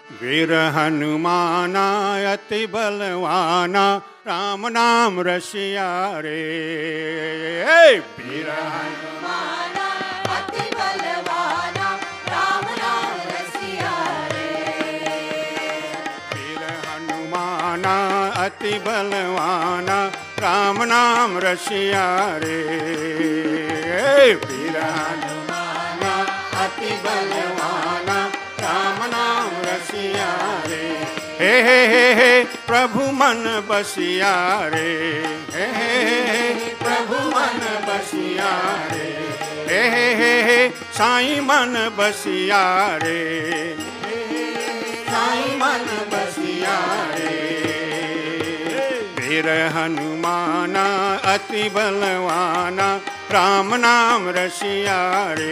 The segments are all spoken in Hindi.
वीर हनुमाना अति बलवाना राम नाम रसिया रे। वीर हनुमाना अति बलवाना राम नाम रसिया रे। वीर हनुमाना अति बलवाना राम नाम रसिया रे। वीर हनुमाना अति बलवाना राम नाम रसिया रे। हे प्रभु मन बसिया रे। हे प्रभु मन बसिया रे। हे साईं मन बसिया रे। साईं मन बसिया रे। वीर हनुमाना अति बलवाना राम नाम रसिया रे।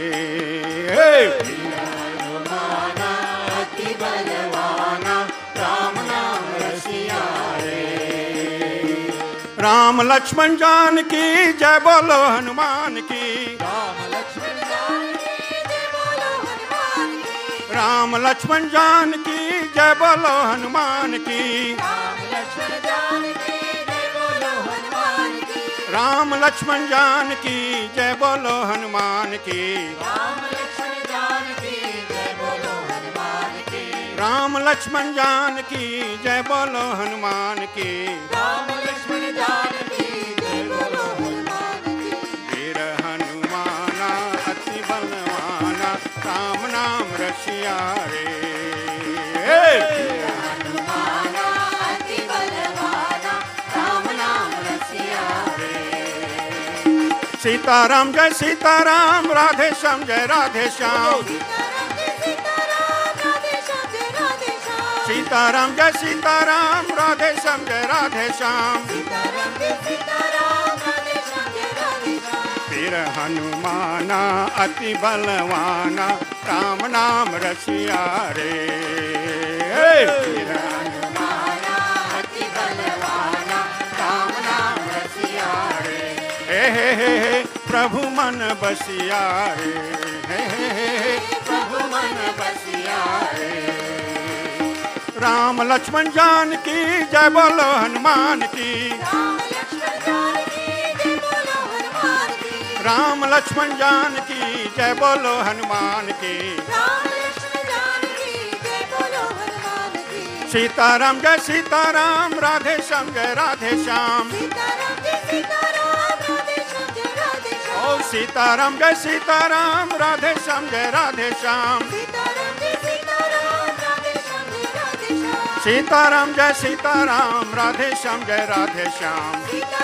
वीर हनुमाना अति बलवाना राम नाम रसिया रे। राम लक्ष्मण जानकी जय बोलो हनुमान की। राम लक्ष्मण जानकी जय बोलो हनुमान की। राम लक्ष्मण जानकी जय बोलो हनुमान की। राम लक्ष्मण जानकी जय बोलो हनुमान की। राम लक्ष्मण जानकी जय बोलो हनुमान की। राम लक्ष्मण जानकी जय बोलो हनुमान की। वीर हनुमाना अति बलवाना राम नाम रसिया रे। वीर हनुमाना अति बलवाना राम नाम रसिया रे। सीताराम जय सीताराम राधे श्याम जय राधे श्याम। सीताराम जय सीताराम राधे श्याम जय राधे श्याम। वीर हनुमाना अति बलवाना राम नाम रसिया रे। वीर हनुमाना अति बलवाना राम नाम रसिया रे। हे प्रभु मन बसिया रे। हे प्रभु मन बसिया रे। राम लक्ष्मण जानकी जय बोलो हनुमान की। राम लक्ष्मण जानकी जय बोलो हनुमान की। सीताराम जय सीताराम राधे श्याम जय राधे श्याम। ओ सीताराम जय सीताराम राधे श्याम जय राधे श्याम। सीताराम जय सीताराम राधे श्याम जय राधे श्याम।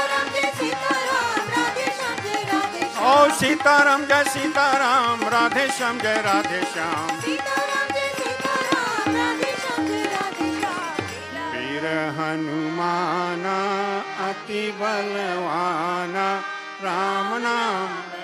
ओ सीताराम जय सीताराम राधे श्याम जय राधे श्याम। वीर हनुमाना अति बलवाना राम नाम